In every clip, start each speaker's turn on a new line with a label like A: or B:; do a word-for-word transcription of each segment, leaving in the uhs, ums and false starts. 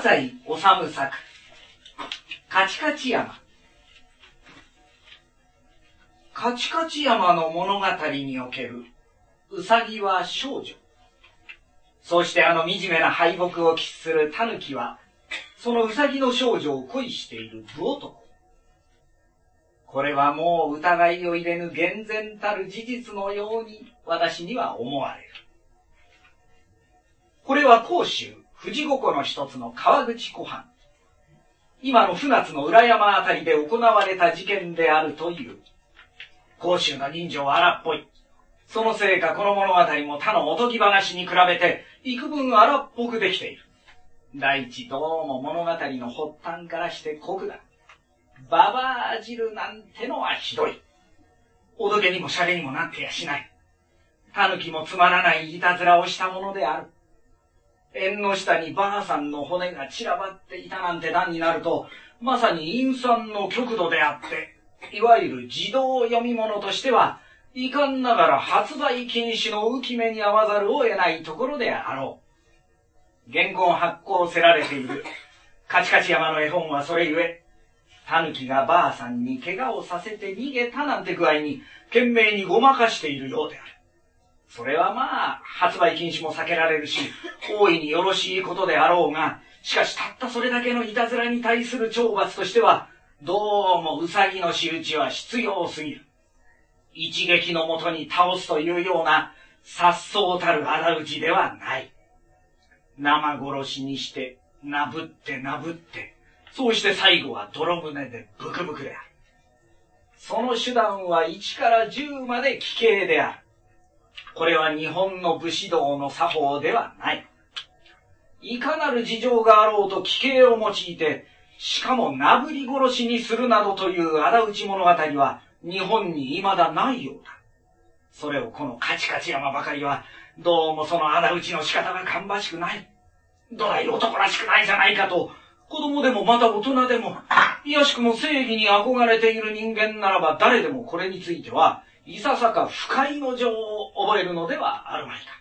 A: 太宰治作、カチカチ山。カチカチ山の物語におけるウサギは少女。そうしてあの惨めな敗北を喫するタヌキは、そのウサギの少女を恋している武男。これはもう疑いを入れぬ厳然たる事実のように私には思われる。これは甲州富士五湖の一つの川口湖畔、今の船津の裏山あたりで行われた事件であるという。甲州の人情は荒っぽい。そのせいかこの物語も他のおとぎ話に比べて幾分荒っぽくできている。第一、どうも物語の発端からして酷だ。ババア汁なんてのはひどい。おどけにもシャレにもなってやしない。タヌキもつまらないいたずらをしたものである。縁の下にばあさんの骨が散らばっていたなんて段になると、まさに陰惨の極度であって、いわゆる児童読み物としては、遺憾ながら発売禁止の浮き目に遭わざるを得ないところであろう。現今発行せられているカチカチ山の絵本はそれゆえ、タヌキがばあさんに怪我をさせて逃げたなんて具合に懸命にごまかしているようである。それはまあ発売禁止も避けられるし、大いによろしいことであろうが、しかしたったそれだけのいたずらに対する懲罰としては、どうもウサギの仕打ちは必要すぎる。一撃のもとに倒すというような颯爽たる仇討ちではない。生殺しにしてなぶってなぶって、そうして最後は泥船でブクブクである。その手段はいちからじゅうまで奇形である。これは日本の武士道の作法ではない。いかなる事情があろうと奇形を用いて、しかもなぶり殺しにするなどという仇討ち物語は日本に未だないようだ。それをこのカチカチ山ばかりは、どうもその仇討ちの仕方が芳しくない。どない男らしくないじゃないかと、子供でもまた大人でも、いやしくも正義に憧れている人間ならば誰でもこれについては、いささか不快の情を覚えるのではあるまいか。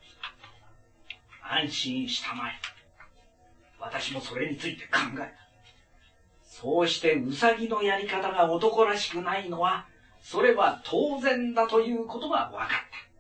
A: 安心したまえ。私もそれについて考えた。そうしてウサギのやり方が男らしくないのは、それは当然だということが分かった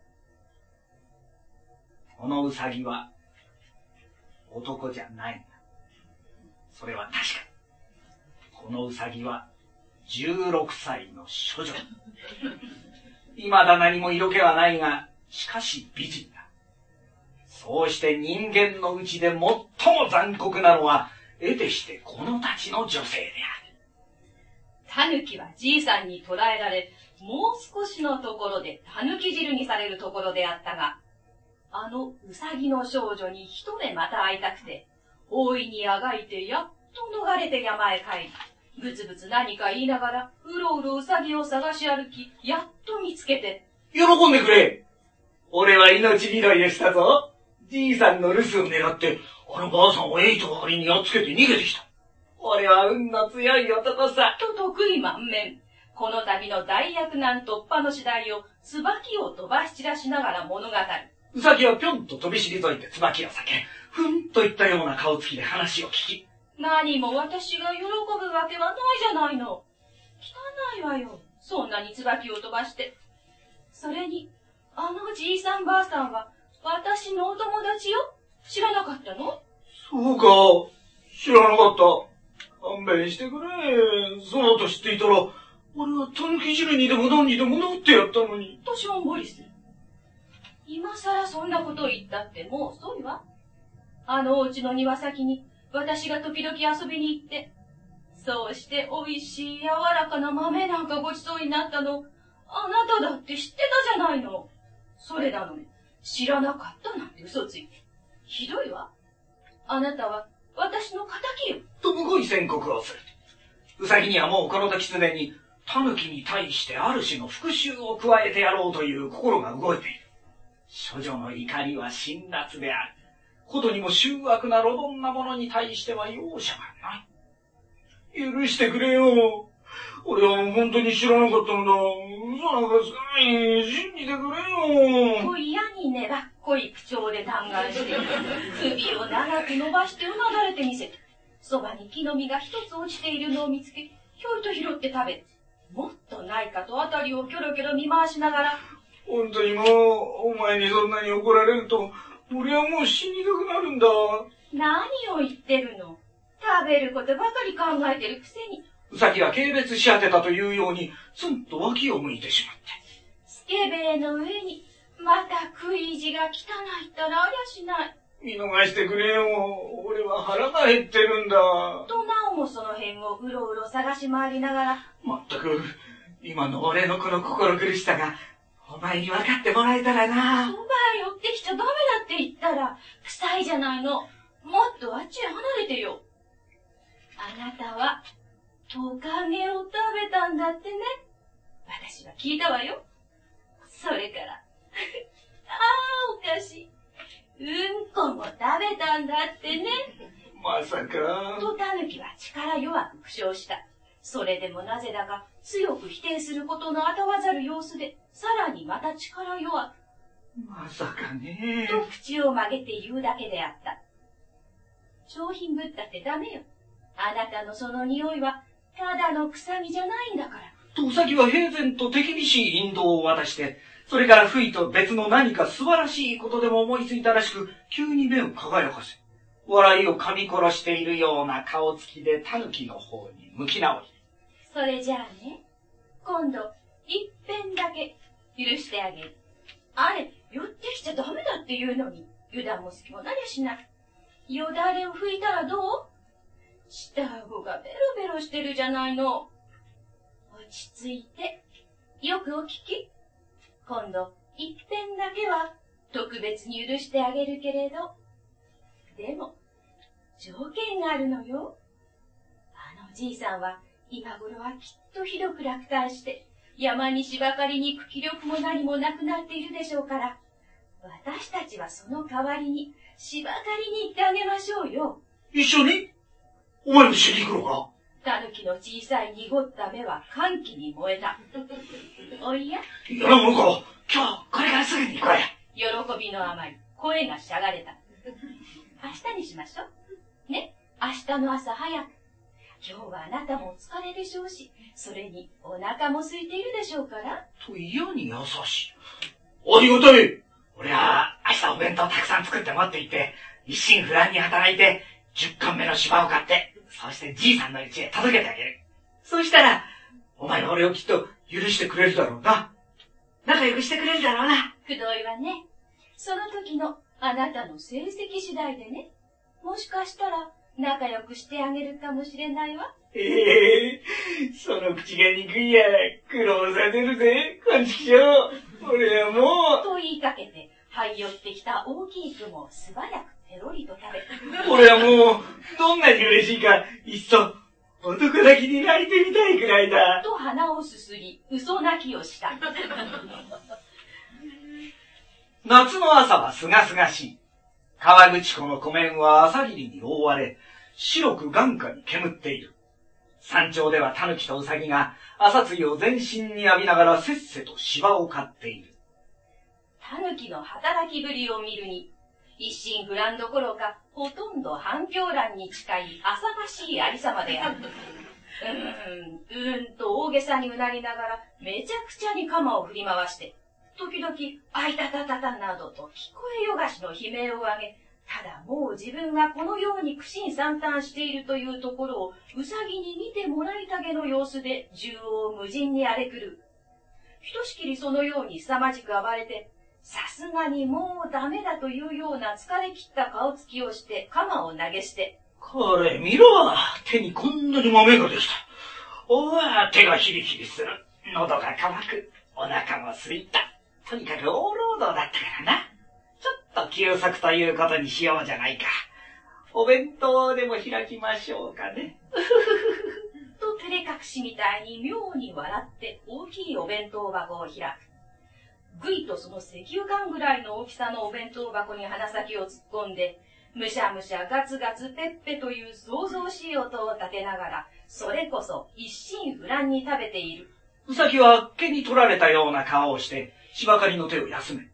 A: 。このウサギは男じゃないんだ。それは確かに。このウサギはじゅうろくさいの処女。未だ何も色気はないが、しかし美人だ。そうして人間のうちで最も残酷なのは、得てしてこのたちの女性である。
B: タヌキはじいさんに捕らえられ、もう少しのところでタヌキ汁にされるところであったが、あのウサギの少女に一目また会いたくて、大いにあがいてやっと逃れて山へ帰り、ぶつぶつ何か言いながら、うろうろウサギを探し歩き、やっと見つけて。
A: 喜んでくれ。俺は命拾いでしたぞ。じいさんの留守を狙って、あのばあさんをエイト狩りにやっつけて逃げてきた。俺は運の強い男さ。
B: と得意満面。この度の大厄難突破の次第を、椿を飛ばし散らしながら物語る。
A: ウサギはぴょんと飛び退いて椿を避け、ふんといったような顔つきで話を聞き。
B: 何も私が喜ぶわけはないじゃないの。汚いわよ。そんなに椿を飛ばして。それに、あのじいさんばあさんは、私のお友達よ。知らなかったの？
A: そうか。知らなかった。勘弁してくれ。そうと知っていたら、俺はタヌキ汁にでも何にでもなってやったのに。
B: としょんぼりする。今さらそんなことを言ったってもう遅いわ。あのお家の庭先に私が時々遊びに行って、そうしておいしい柔らかな豆なんかごちそうになったの、あなただって知ってたじゃないの。それなのに、知らなかったなんて嘘ついて。ひどいわ。あなたは私の敵よ。
A: とむごい宣告をする。ウサギにはもうこの時すでに、タヌキに対してある種の復讐を加えてやろうという心が動いている。処女の怒りは辛辣である。ことにも醜悪な路頓なものに対しては容赦がない。許してくれよ。俺はもう本当に知らなかったのだ。嘘なんかつかない。信じてくれよ。
B: と嫌に粘っこい口調で嘆願して、首を長く伸ばしてうなだれてみせて、そばに木の実が一つ落ちているのを見つけ、ひょいと拾って食べ、もっとないかとあたりをキョロキョロ見回しながら、
A: 本当にもう、お前にそんなに怒られると、俺はもう死にたくなるんだ。
B: 何を言ってるの？食べることばかり考えてるくせに。
A: うさぎは軽蔑し果てたというように、ツンと脇を向いてしまって。
B: スケベの上に、また食い意地が汚いったらありゃしない。
A: 見逃してくれよ。俺は腹が減ってるんだ。
B: となおもその辺をうろうろ探し回りながら。
A: まったく、今の俺のこの心苦しさが、お前に分かってもらえたらな。
B: そばへ寄ってきちゃダメだって言ったら、臭いじゃないの。もっとあっちへ離れてよ。あなたは、トカゲを食べたんだってね。私は聞いたわよ。それから、ああ、おかしい。うんこも食べたんだってね。
A: まさか。
B: とタヌキは力弱く苦笑した。それでもなぜだか強く否定することのあたわざる様子で、さらにまた力弱く。
A: まさかね。
B: と口を曲げて言うだけであった。商品ぶったってダメよ。あなたのその匂いは、ただの臭みじゃないんだから。
A: とウサギは平然と手厳しい引導を渡して、それから不意と別の何か素晴らしいことでも思いついたらしく、急に目を輝かせ、笑いを噛み殺しているような顔つきでタヌキの方に向き直り。
B: それじゃあね、今度、一遍だけ許してあげる。あれ、寄ってきちゃダメだって言うのに、油断も隙もなりゃしない。よだれを拭いたらどう？下顎がベロベロしてるじゃないの。落ち着いて、よくお聞き。今度、一遍だけは特別に許してあげるけれど、でも、条件があるのよ。あのじいさんは今頃はきっとひどく落胆して、山に芝刈りに行く気力も何もなくなっているでしょうから、私たちはその代わりに芝刈りに行ってあげましょうよ。
A: 一緒に？お前もしに行くのか？
B: タヌキの小さい濁った目は歓喜に燃えた。おいや？
A: 嫌なものか。今日、これからすぐに行こう。
B: 喜びのあまり、声がしゃがれた。明日にしましょう。ね、明日の朝早く。今日はあなたもお疲れでしょうし、それにお腹も空いているでしょうから。
A: と嫌に優しい。ありがたい。俺は明日お弁当たくさん作って持って行って、一心不乱に働いて、十貫目の芝を買って、そしてじいさんの家へ届けてあげる。そうしたら、お前は俺をきっと許してくれるだろうな。仲良くしてくれるだろうな。
B: くどいわね。その時のあなたの成績次第でね。もしかしたら仲良くしてあげるかもしれないわ。
A: ええー、その口が憎いや。苦労させるぜ、こんちきしょう。俺はもう。
B: と言いかけて、這い寄ってきた大きい雲を素早くペロリと食べ
A: た。俺はもう、どんなに嬉しいか、いっそ、男泣きに泣いてみたいくらいだ。
B: と鼻をすすり、嘘泣きをした。
A: 夏の朝はすがすがしい。河口湖の湖面は朝霧に覆われ、白く眼下に煙っている。山頂ではタヌキとウサギが朝露を全身に浴びながらせっせと芝を刈っている。
B: タヌキの働きぶりを見るに、一心不乱どころか、ほとんど反響欄に近い浅ましいありさまである。うーん、うーんと大げさにうなりながら、めちゃくちゃに鎌を振り回して、時々、あいたたたたなどと聞こえよがしの悲鳴を上げ、ただもう自分がこのように苦心惨憺しているというところを、うさぎに見てもらいたげの様子で、縦横無尽に荒れ狂う。ひとしきりそのように凄まじく暴れて、さすがにもうダメだというような疲れ切った顔つきをして、鎌を投げ捨て。
A: これ見ろ。手にこんなに豆ができた。おわ、手がヒリヒリする。喉が渇く。お腹も空いた。とにかく大労働だったからな。ちょっと休息ということにしようじゃないか。お弁当でも開きましょうかね。
B: と照れ隠しみたいに妙に笑って大きいお弁当箱を開く。ぐいとその石油缶ぐらいの大きさのお弁当箱に鼻先を突っ込んで、むしゃむしゃガツガツペッペという想像しい音を立てながら、それこそ一心不乱に食べている。
A: ウサギは毛に取られたような顔をして、芝刈りの手を休め、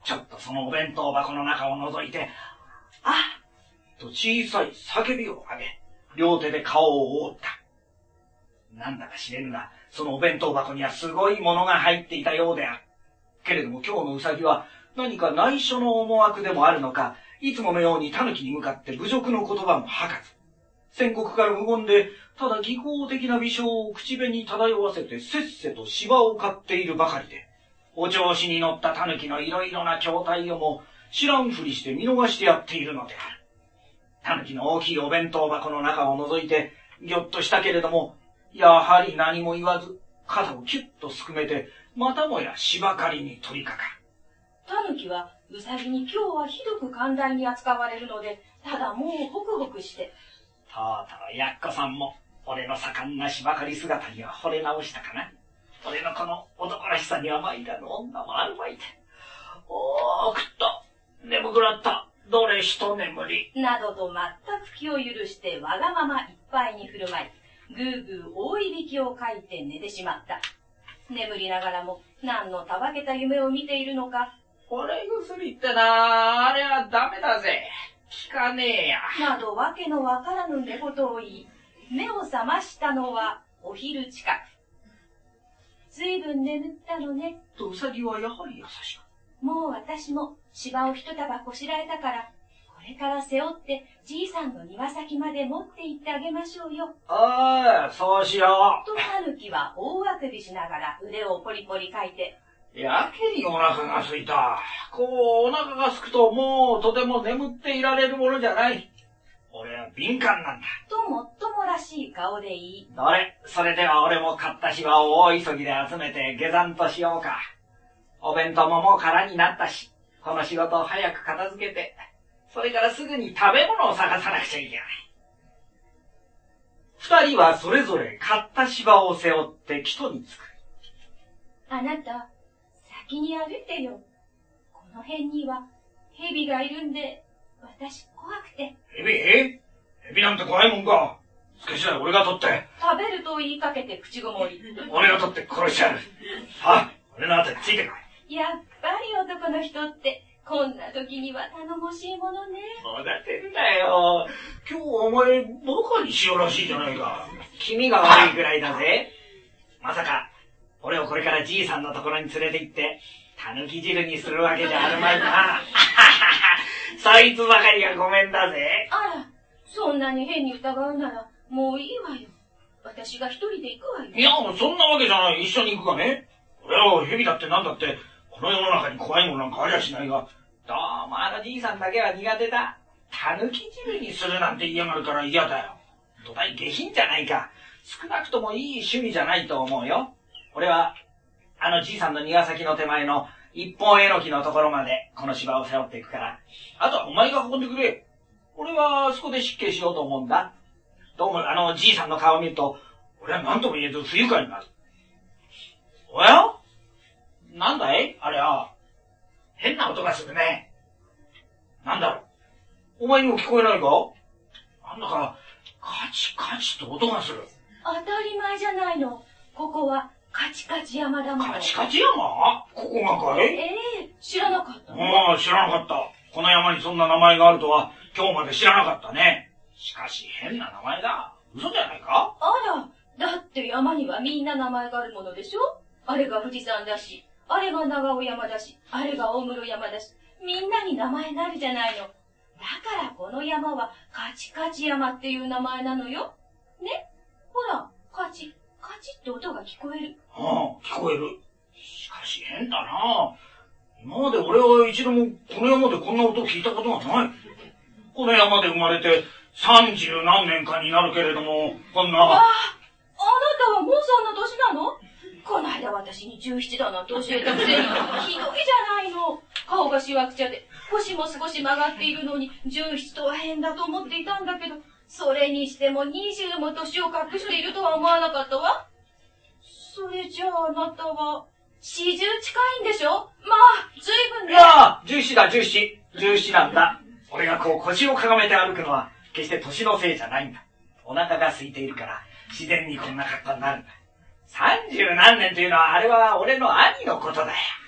A: ちょっとそのお弁当箱の中を覗いて、あっと小さい叫びを上げ、両手で顔を覆った。なんだか知れぬが、そのお弁当箱にはすごいものが入っていたようである。けれども今日のうさぎは何か内緒の思惑でもあるのか、いつものように狸に向かって侮辱の言葉も吐かず、宣告から無言で、ただ技巧的な微笑を口紅に漂わせてせっせと芝を刈っているばかりで、お調子に乗った狸のいろいろな筐体をも知らんふりして見逃してやっているのである。狸の大きいお弁当箱の中を覗いて、ぎょっとしたけれども、やはり何も言わず、肩をキュッとすくめて、またもや芝刈りに取り掛かる。
B: 狸はウサギに今日はひどく寛大に扱われるので、ただもうホクホクして。
A: とうとうやっこさんも、俺の盛んな芝刈り姿には惚れ直したかな。俺のこの男らしさにはまいらぬ女もあるまいて。おー、食った。眠くなった。どれ一眠り。
B: などと全く気を許してわがままいっぱいに振る舞い、ぐーぐー大いびきをかいて寝てしまった。眠りながらも何のたわけた夢を見ているのか。
A: 惚れ薬ってな、あれはダメだぜ。効かねえや。
B: などわけのわからぬ寝言を言い、目を覚ましたのはお昼近く。ずいぶん眠ったのね。
A: とウサギはやはり優しく。
B: もう私も芝を一束こしらえたから、これから背負ってじいさんの庭先まで持って行ってあげましょうよ。
A: ああ、そうしよう。
B: と狸は大あくびしながら腕をポリポリかいて、
A: やけにお腹が空いた。こう、お腹が空くともうとても眠っていられるものじゃない。俺は敏感なんだ。
B: ともっともらしい顔で言い、
A: どれ、それでは俺も買った芝を大急ぎで集めて下山としようか。お弁当ももう空になったし、この仕事を早く片付けて、それからすぐに食べ物を探さなくちゃいけない。二人はそれぞれ買った芝を背負って木戸に着く。
B: あなた、先に歩いてよ。この辺には蛇がいるんで、私怖くて。
A: 蛇？蛇なんて怖いもんか。少しだ俺が取って。
B: 食べると言いかけて口ごもり。
A: 俺が取って殺してやる。さあ、俺の後についてこ
B: い。やっぱり男の人って、こんな時には頼もしいものね。
A: そうだってんだよ。今日お前、バカにしようらしいじゃないか。気味が悪いくらいだぜ。まさか、俺をこれからじいさんのところに連れて行って、たぬき汁にするわけじゃあるまいな。そいつばかりがごめんだぜ。
B: あら、そんなに変に疑うなら、もういいわよ。私が一人で行くわよ。
A: いや、そんなわけじゃない。一緒に行くかね。俺は蛇だってなんだって、この世の中に怖いものなんかありゃしないが、どうもあのじいさんだけは苦手だ。たぬき汁にするなんて嫌がるから嫌だよ。土台下品じゃないか。少なくともいい趣味じゃないと思うよ。俺は、あのじいさんの庭先の手前の一本えのきのところまでこの芝を背負っていくから、あとはお前が運んでくれ。俺はあそこで失敬しようと思うんだ。どうもあのじいさんの顔を見ると、俺は何とも言えず不愉快になる。おや？なんだいあれは。変な音がするね。なんだろう。お前にも聞こえないか？なんだか、カチカチと音がする。
B: 当たり前じゃないの。ここはカチカチ山だもの。
A: カチカチ山？ここがかい？
B: ええー、知らなかったの？
A: ああ、知らなかった。この山にそんな名前があるとは、今日まで知らなかったね。しかし変な名前だ。嘘じゃないか？
B: あら、だって山にはみんな名前があるものでしょ？あれが富士山だし、あれが長尾山だし、あれが大室山だし、みんなに名前があるじゃないの。だからこの山はカチカチ山っていう名前なのよ。ね？ほら、カチ、カチって音が聞こえる。
A: ああ、聞こえる。しかし変だな。今まで俺は一度もこの山でこんな音を聞いたことがない。この山で生まれて三十何年かになるけれども、こんな。
B: ああ、あなたはもうそんな年なの？この間私に十七だなんて教えたくせに、ひどいじゃないの。顔がしわくちゃで、腰も少し曲がっているのに、十七とは変だと思っていたんだけど、それにしても二十も年を隠しているとは思わなかったわ。それじゃああなたは、四十近いんでしょ？まあ、ずいぶんね。
A: いやあ、十七だ、十七。十七なんだ。俺がこう腰をかがめて歩くのは、決して年のせいじゃないんだ。お腹が空いているから、自然にこんな格好になるんだ。三十何年というのは、あれは俺の兄のことだよ。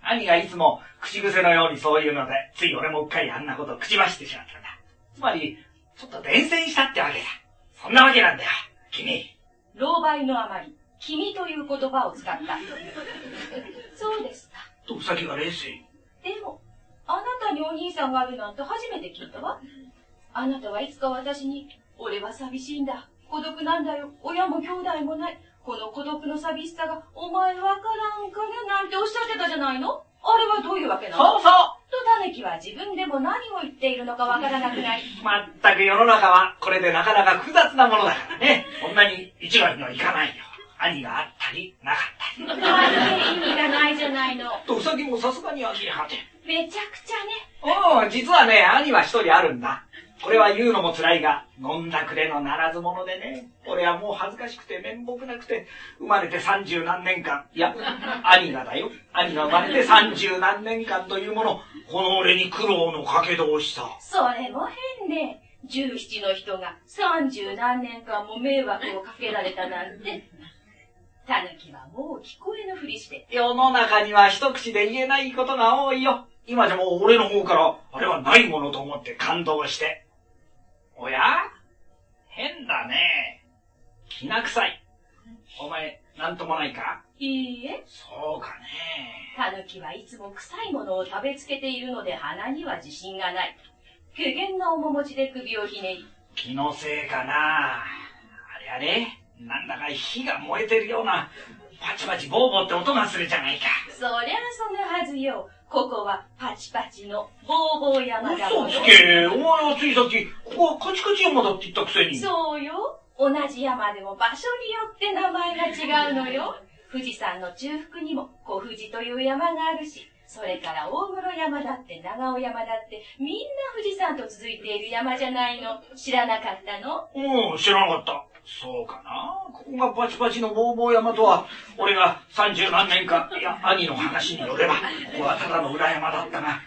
A: 兄がいつも口癖のようにそういうので、つい俺もうっかりあんなことを口走ってしまったんだ。つまり、ちょっと伝染したってわけだ。そんなわけなんだよ、君。
B: 狼狽のあまり、君という言葉を使った。そうですか。
A: とうさぎが冷静。
B: でも、あなたにお兄さんがあるなんて初めて聞いたわ。あなたはいつか私に、俺は寂しいんだ。孤独なんだよ。親も兄弟もない。この孤独の寂しさがお前わからんからなんておっしゃってたじゃないの？あれはどういうわけなの？
A: そうそう
B: とタヌキは自分でも何を言っているのかわからなくなり。
A: まったく世の中はこれでなかなか複雑なものだからね。こんなに一概にはいかないよ。兄があったりなかったり。
B: なんで意味がないじゃないの。
A: とうさぎもさすがに呆れ果て。
B: めちゃくちゃね。
A: おう、実はね、兄は一人あるんだ。これは言うのも辛いが、飲んだくれのならず者でね。俺はもう恥ずかしくて面目なくて、生まれて三十何年間、いや、兄がだよ。兄が生まれて三十何年間というもの、この俺に苦労のかけ通しさ。
B: それも変ね。十七の人が三十何年間も迷惑をかけられたなんて。タヌキはもう聞こえのふりして。
A: 世の中には一口で言えないことが多いよ。今じゃもう俺の方から、あれはないものと思って感動して。おや？変だね。きな臭い。お前、なんともないか？
B: いいえ。
A: そうかね。
B: タヌキはいつも臭いものを食べつけているので鼻には自信がない。怪訝な面持ちで首をひねり。
A: 気のせいかな。あれあれ？なんだか火が燃えてるような、パチパチボーボーって音がするじゃないか。
B: そりゃそのはずよ。ここはパチパチのボーボー山だもの。
A: 嘘つけ。お前はついさっき、ここはカチカチ山だって言ったくせに。
B: そうよ。同じ山でも場所によって名前が違うのよ。富士山の中腹にも小富士という山があるし、それから大室山だって長尾山だってみんな富士山と続いている山じゃないの。知らなかったの？
A: うん、知らなかった。そうかな。ここがパチパチのボーボー山とは、俺が三十何年か、いや、兄の話によれば、ここはただの裏山だったが、いや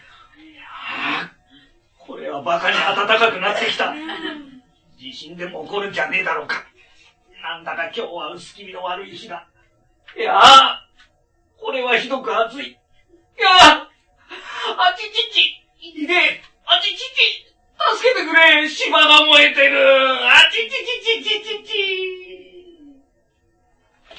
A: これはバカに暖かくなってきた。地震でも起こるんじゃねえだろうか。なんだか今日は薄気味の悪い日だ。いやあ、これはひどく暑い。いやあ、あちちち、いいね、あちちち、助けてくれ、芝が燃えてる。あちちちちちちち。